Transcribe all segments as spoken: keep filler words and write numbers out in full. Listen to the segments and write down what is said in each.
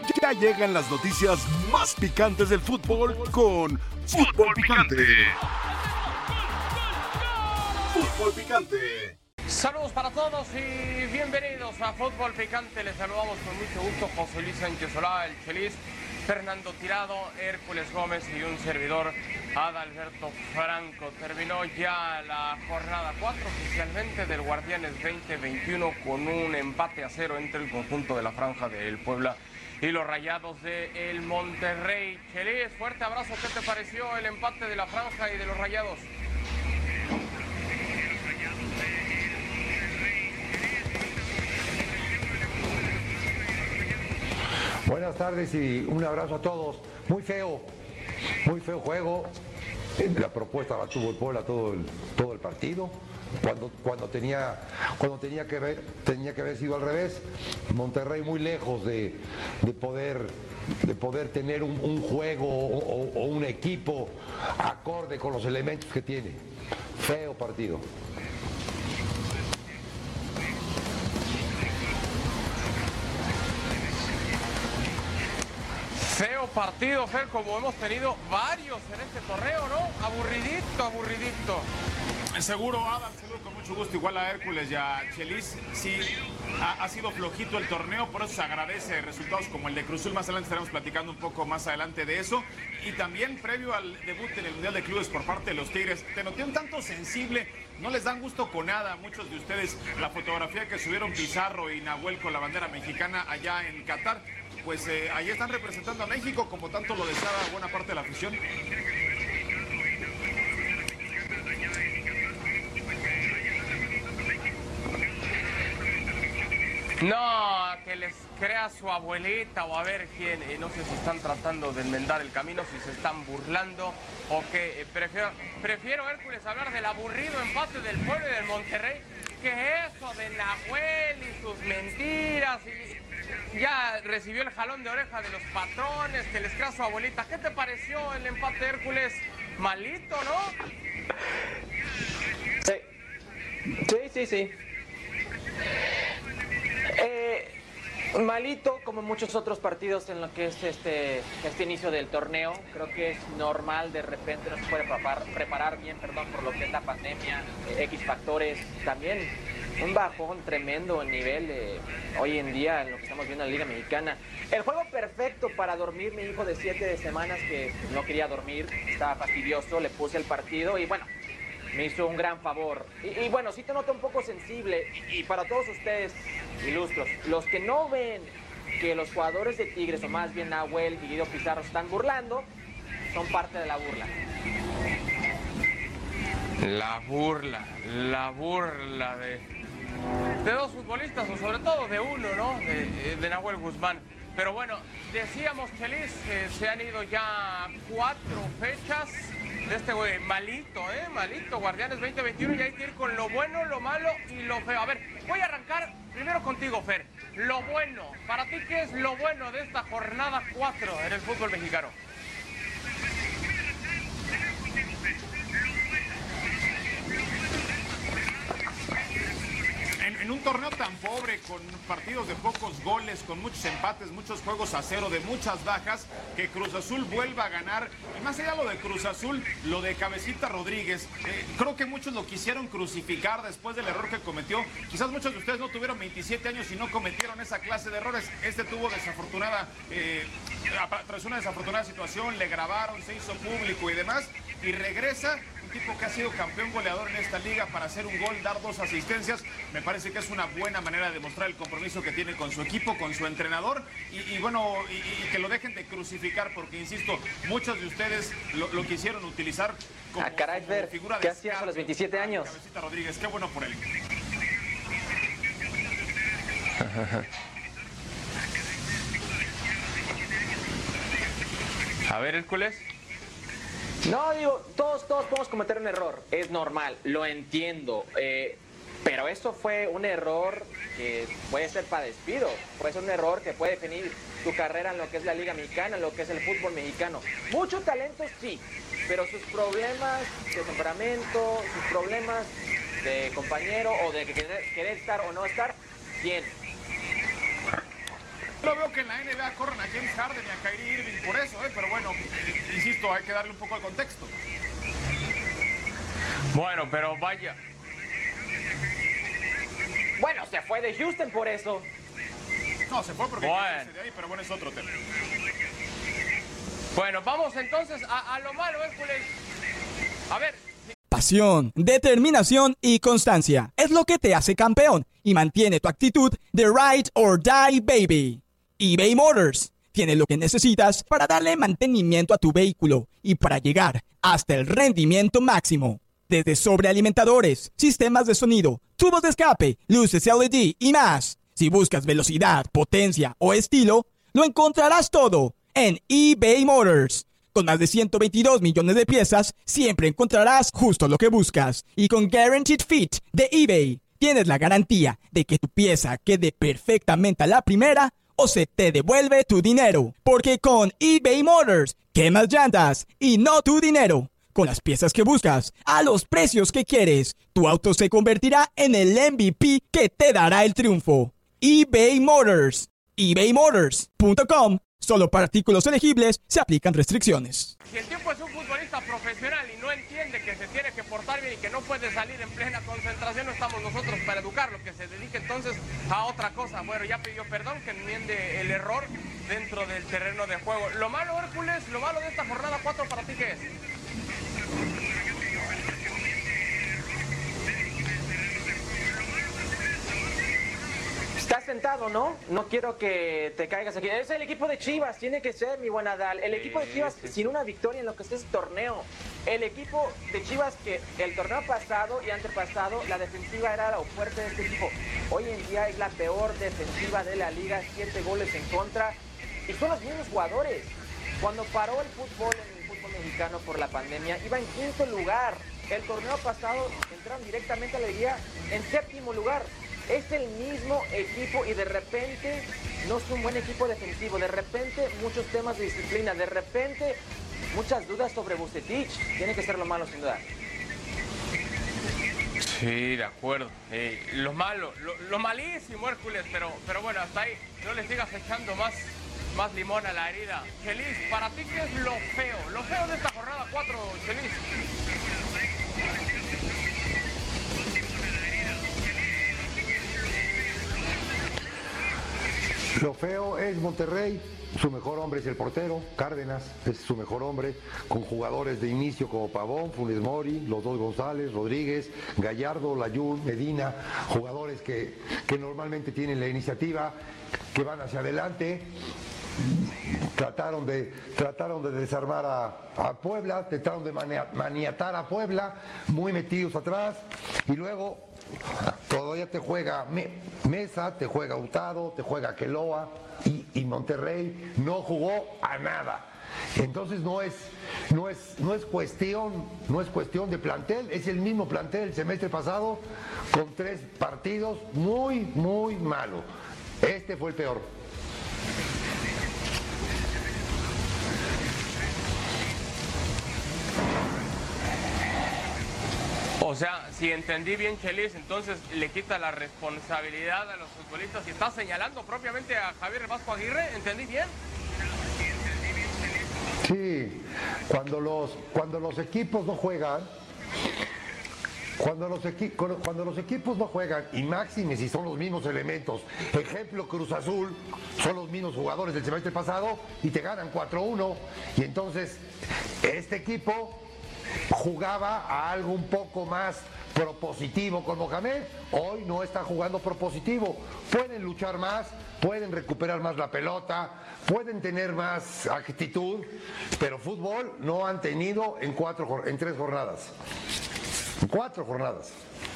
Ya llegan las noticias más picantes del fútbol con Fútbol Picante. Fútbol Picante. Saludos para todos y bienvenidos a Fútbol Picante. Les saludamos con mucho gusto José Luis Sánchez Solá, el Chelis, Fernando Tirado, Hércules Gómez y un servidor, Adalberto Franco. Terminó ya la jornada cuatro oficialmente del Guardianes veinte veintiuno con un empate a cero entre el conjunto de la Franja del Puebla y los Rayados de el Monterrey. Chelis, fuerte abrazo. ¿Qué te pareció el empate de la Franja y de los Rayados? Buenas tardes y un abrazo a todos. Muy feo, muy feo juego. La propuesta la tuvo el Puebla todo el, todo el partido. Cuando, cuando, tenía, cuando tenía, que ver, tenía que haber sido al revés. Monterrey muy lejos de, de, poder, de poder tener un, un juego o, o, o un equipo acorde con los elementos que tiene. Feo partido. Feo partido, Fer, como hemos tenido varios en este torneo, ¿no? Aburridito, aburridito. Seguro, Adam, seguro, con mucho gusto, igual a Hércules y a Chelis. Sí, ha, ha sido flojito el torneo, por eso se agradece resultados como el de Cruz Azul. Más adelante estaremos platicando un poco más adelante de eso. Y también previo al debut en el Mundial de Clubes por parte de los Tigres, te noté un tanto sensible, no les dan gusto con nada a muchos de ustedes la fotografía que subieron Pizarro y Nahuel con la bandera mexicana allá en Qatar. Pues eh, ahí están representando a México, como tanto lo deseaba buena parte de la afición. No, que les crea su abuelita o a ver quién, eh, no sé si están tratando de enmendar el camino, si se están burlando o qué. Eh, prefiero, prefiero, Hércules, hablar del aburrido empate del Puebla y del Monterrey, que eso de Nahuel y sus mentiras y... Ya recibió el jalón de oreja de los patrones, que les crea su abuelita. ¿Qué te pareció el empate, Hércules? Malito, ¿no? Sí, sí, sí, sí. Eh, malito, como muchos otros partidos en lo que es este, este inicio del torneo. Creo que es normal, de repente no se puede preparar, preparar bien, perdón, por lo que es la pandemia, eh, X factores también. Un bajón tremendo en nivel eh, hoy en día en lo que estamos viendo en la Liga Mexicana. El juego perfecto para dormir, mi hijo de siete semanas que no quería dormir, estaba fastidioso, le puse el partido y bueno, me hizo un gran favor. Y, y bueno, sí te noto un poco sensible y, y para todos ustedes, ilustros, los que no ven que los jugadores de Tigres, o más bien Nahuel y Guido Pizarro, están burlando, son parte de la burla. La burla, la burla de... de dos futbolistas, o sobre todo de uno, ¿no? De, de Nahuel Guzmán. Pero bueno, decíamos, Chelis, eh, se han ido ya cuatro fechas de este güey, malito, ¿eh? Malito, Guardianes veinte veintiuno, y hay que ir con lo bueno, lo malo y lo feo. A ver, voy a arrancar primero contigo, Fer. Lo bueno, para ti, ¿qué es lo bueno de esta jornada cuatro en el fútbol mexicano? En un torneo tan pobre, con partidos de pocos goles, con muchos empates, muchos juegos a cero, de muchas bajas, que Cruz Azul vuelva a ganar. Y más allá de lo de Cruz Azul, lo de Cabecita Rodríguez, eh, creo que muchos lo quisieron crucificar después del error que cometió. Quizás muchos de ustedes no tuvieron veintisiete años y no cometieron esa clase de errores. Este tuvo desafortunada, eh, tras una desafortunada situación, le grabaron, se hizo público y demás, y regresa un tipo que ha sido campeón goleador en esta liga para hacer un gol, dar dos asistencias. Me parece que es una buena manera de demostrar el compromiso que tiene con su equipo, con su entrenador, y, y bueno, y, y que lo dejen de crucificar, porque insisto, muchos de ustedes lo, lo quisieron utilizar como, ah, caray, como figura de... ¿Qué hacías a los veintisiete años? Cabecita Rodríguez, qué bueno por él. A ver, Hércules. No, digo, todos, todos podemos cometer un error, es normal, lo entiendo, eh, pero esto fue un error que puede ser para despido, puede ser un error que puede definir tu carrera en lo que es la Liga Mexicana, en lo que es el fútbol mexicano. Mucho talento sí, pero sus problemas de temperamento, sus problemas de compañero o de querer, querer estar o no estar, ¿quién? No veo que en la N B A corran a James Harden y a Kyrie Irving por eso, ¿eh? Pero bueno, insisto, hay que darle un poco al contexto. Bueno, pero vaya. Bueno, se fue de Houston por eso. No, se fue porque bueno. quiere irse de ahí, pero bueno, es otro tema. Bueno, vamos entonces a, a lo malo, Hércules. A ver. Pasión, determinación y constancia es lo que te hace campeón y mantiene tu actitud de ride or die, baby. eBay Motors tiene lo que necesitas para darle mantenimiento a tu vehículo y para llegar hasta el rendimiento máximo. Desde sobrealimentadores, sistemas de sonido, tubos de escape, luces L E D y más. Si buscas velocidad, potencia o estilo, lo encontrarás todo en eBay Motors. Con más de ciento veintidós millones de piezas, siempre encontrarás justo lo que buscas. Y con Guaranteed Fit de eBay, tienes la garantía de que tu pieza quede perfectamente a la primera o se te devuelve tu dinero. Porque con eBay Motors, quemas llantas y no tu dinero. Con las piezas que buscas, a los precios que quieres, tu auto se convertirá en el M V P que te dará el triunfo. eBay Motors. ebay motors punto com. Solo para artículos elegibles se aplican restricciones. Si el tipo es un futbolista profesional y no entiende que se tiene que portar bien y que no puede salir en plena concentración, no estamos nosotros para educarlo, que se dedique entonces a otra cosa. Bueno, ya pidió perdón, que enmiende el error dentro del terreno de juego. Lo malo, Hércules, lo malo de esta jornada cuatro para ti, ¿qué es? Estás sentado, ¿no? No quiero que te caigas aquí. Es el equipo de Chivas, tiene que ser, mi buen Adal. El equipo de Chivas sin una victoria en lo que es este torneo. El equipo de Chivas que el torneo pasado y antepasado, la defensiva era lo fuerte de este equipo. Hoy en día es la peor defensiva de la liga, siete goles en contra. Y son los mismos jugadores. Cuando paró el fútbol en el fútbol mexicano por la pandemia, iba en quinto lugar. El torneo pasado entraron directamente a la liga en séptimo lugar. Es el mismo equipo y de repente no es un buen equipo defensivo, de repente muchos temas de disciplina, de repente muchas dudas sobre Vucetich. Tiene que ser lo malo sin duda. Sí, de acuerdo. Eh, lo malo, lo, lo malísimo, Hércules, pero, pero bueno, hasta ahí no le sigas echando más, más limón a la herida. Chelis, para ti, ¿qué es lo feo? Lo feo de esta jornada cuatro, Chelis. Lo feo es Monterrey, su mejor hombre es el portero, Cárdenas es su mejor hombre, con jugadores de inicio como Pavón, Funes Mori, los dos González, Rodríguez, Gallardo, Layún, Medina, jugadores que, que normalmente tienen la iniciativa, que van hacia adelante. Trataron de, trataron de desarmar a, a Puebla, trataron de maniatar a Puebla, muy metidos atrás, y luego todavía te juega Mesa, te juega Hurtado, te juega Keloa, y, y Monterrey no jugó a nada. Entonces no es, no es, no es cuestión, no es cuestión de plantel, es el mismo plantel el semestre pasado, con tres partidos muy, muy malos. Este fue el peor. O sea, si entendí bien, Chelis, entonces le quita la responsabilidad a los futbolistas y está señalando propiamente a Javier Vasco Aguirre. ¿Entendí bien? Sí, cuando los, cuando los equipos no juegan, cuando los, equi cuando los equipos no juegan, y máxime si son los mismos elementos, ejemplo Cruz Azul, son los mismos jugadores del semestre pasado y te ganan cuatro uno, y entonces este equipo jugaba a algo un poco más propositivo con Mohamed, hoy no está jugando propositivo. Pueden luchar más, pueden recuperar más la pelota, pueden tener más actitud, pero fútbol no han tenido en cuatro, en tres jornadas. En cuatro jornadas.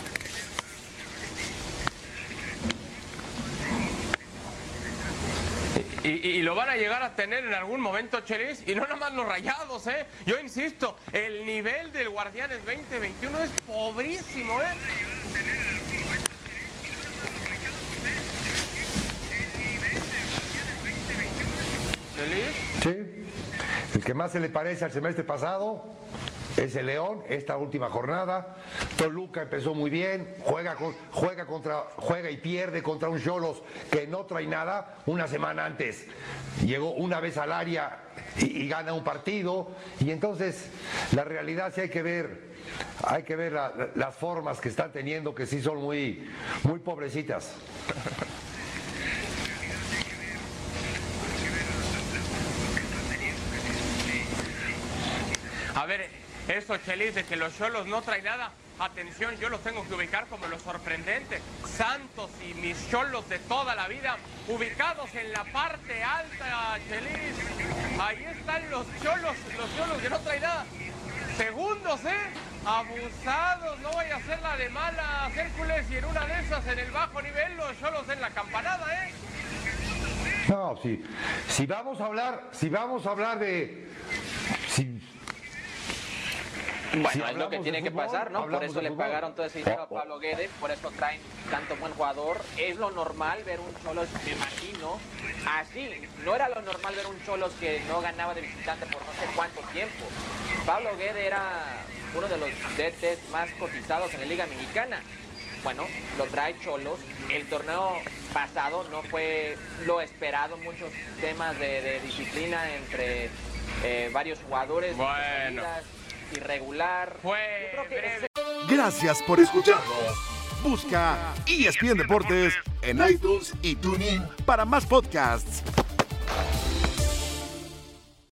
Y, y, y lo van a llegar a tener en algún momento, Chelis, y no nada más los Rayados, ¿eh? Yo insisto, el nivel del Guardianes veinte veintiuno es pobrísimo, ¿eh? ¿Chelis? Sí, el que más se le parece al semestre pasado es el León, esta última jornada. Toluca empezó muy bien, juega, con, juega, contra, juega y pierde contra un Xolos que no trae nada. Una semana antes llegó una vez al área y, y gana un partido. Y entonces la realidad sí hay que ver, hay que ver la, las formas que están teniendo, que sí son muy, muy pobrecitas. A ver, eso, Chelis, de que los Xolos no traen nada, atención, yo los tengo que ubicar como lo sorprendente. Santos y mis Xolos de toda la vida, ubicados en la parte alta, Chelis. Ahí están los Xolos, los Xolos que no traen nada. Segundos, ¿eh? Abusados, no vaya a ser la de malas, Hércules, y en una de esas, en el bajo nivel, los Xolos en la campanada, ¿eh? No, si, si vamos a hablar, si vamos a hablar de... Si, Bueno, si es lo que tiene que fútbol, pasar, ¿no? Por eso le fútbol. pagaron todo ese dinero a Pablo Guede, por eso traen tanto buen jugador. Es lo normal ver un Xolos, me imagino, así. No era lo normal ver un Xolos que no ganaba de visitante por no sé cuánto tiempo. Pablo Guede era uno de los D Ts más cotizados en la Liga Mexicana. Bueno, lo trae Xolos. El torneo pasado no fue lo esperado, muchos temas de, de disciplina entre eh, varios jugadores. Bueno. Irregular. Fue Yo creo que breve. Gracias por escucharnos. Busca E S P N Deportes en iTunes y TuneIn para más podcasts.